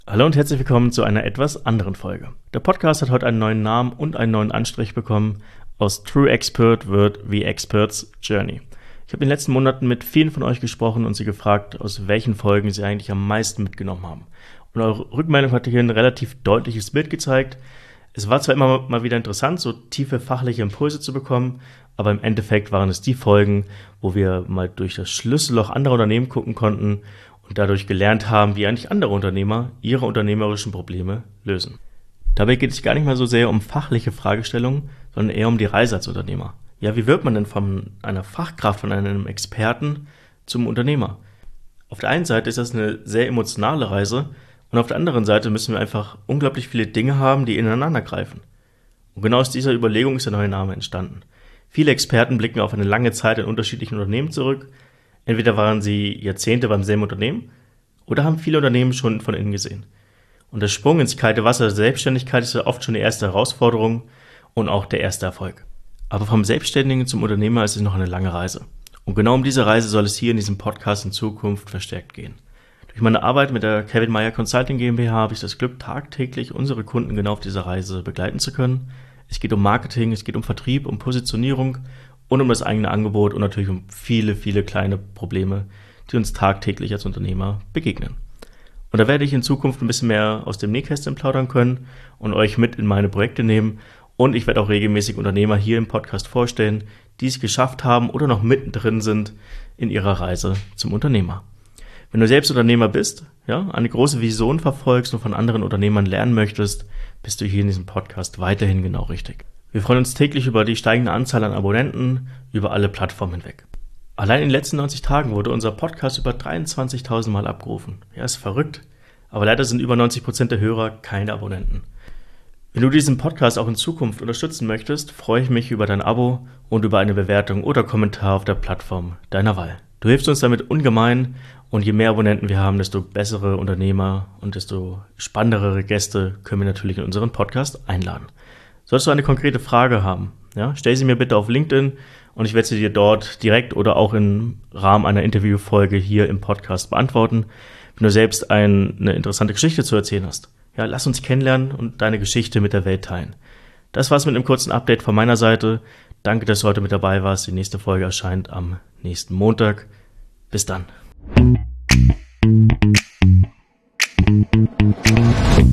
Hallo und herzlich willkommen zu einer etwas anderen Folge. Der Podcast hat heute einen neuen Namen und einen neuen Anstrich bekommen. Aus True Expert wird The Expert's Journey. Ich habe in den letzten Monaten mit vielen von euch gesprochen und sie gefragt, aus welchen Folgen sie eigentlich am meisten mitgenommen haben. Und eure Rückmeldung hat hier ein relativ deutliches Bild gezeigt. Es war zwar immer mal wieder interessant, so tiefe fachliche Impulse zu bekommen, aber im Endeffekt waren es die Folgen, wo wir mal durch das Schlüsselloch anderer Unternehmen gucken konnten und dadurch gelernt haben, wie eigentlich andere Unternehmer ihre unternehmerischen Probleme lösen. Dabei geht es gar nicht mal so sehr um fachliche Fragestellungen, sondern eher um die Reise als Unternehmer. Ja, wie wird man denn von einer Fachkraft, von einem Experten zum Unternehmer? Auf der einen Seite ist das eine sehr emotionale Reise und auf der anderen Seite müssen wir einfach unglaublich viele Dinge haben, die ineinander greifen. Und genau aus dieser Überlegung ist der neue Name entstanden. Viele Experten blicken auf eine lange Zeit in unterschiedlichen Unternehmen zurück. Entweder waren sie Jahrzehnte beim selben Unternehmen oder haben viele Unternehmen schon von innen gesehen. Und der Sprung ins kalte Wasser der Selbstständigkeit ist ja oft schon die erste Herausforderung und auch der erste Erfolg. Aber vom Selbstständigen zum Unternehmer ist es noch eine lange Reise. Und genau um diese Reise soll es hier in diesem Podcast in Zukunft verstärkt gehen. Durch meine Arbeit mit der Kevin Mayer Consulting GmbH habe ich das Glück, tagtäglich unsere Kunden genau auf dieser Reise begleiten zu können. Es geht um Marketing, es geht um Vertrieb, um Positionierung und um das eigene Angebot und natürlich um viele, viele kleine Probleme, die uns tagtäglich als Unternehmer begegnen. Und da werde ich in Zukunft ein bisschen mehr aus dem Nähkästchen plaudern können und euch mit in meine Projekte nehmen. Und ich werde auch regelmäßig Unternehmer hier im Podcast vorstellen, die es geschafft haben oder noch mittendrin sind in ihrer Reise zum Unternehmer. Wenn du selbst Unternehmer bist, ja, eine große Vision verfolgst und von anderen Unternehmern lernen möchtest, bist du hier in diesem Podcast weiterhin genau richtig. Wir freuen uns täglich über die steigende Anzahl an Abonnenten über alle Plattformen hinweg. Allein in den letzten 90 Tagen wurde unser Podcast über 23.000 Mal abgerufen. Ja, ist verrückt, aber leider sind über 90% der Hörer keine Abonnenten. Wenn du diesen Podcast auch in Zukunft unterstützen möchtest, freue ich mich über dein Abo und über eine Bewertung oder Kommentar auf der Plattform deiner Wahl. Du hilfst uns damit ungemein und je mehr Abonnenten wir haben, desto bessere Unternehmer und desto spannendere Gäste können wir natürlich in unseren Podcast einladen. Solltest du eine konkrete Frage haben, ja, stell sie mir bitte auf LinkedIn und ich werde sie dir dort direkt oder auch im Rahmen einer Interviewfolge hier im Podcast beantworten. Wenn du selbst eine interessante Geschichte zu erzählen hast, ja, lass uns kennenlernen und deine Geschichte mit der Welt teilen. Das war's mit einem kurzen Update von meiner Seite. Danke, dass du heute mit dabei warst. Die nächste Folge erscheint am nächsten Montag. Bis dann.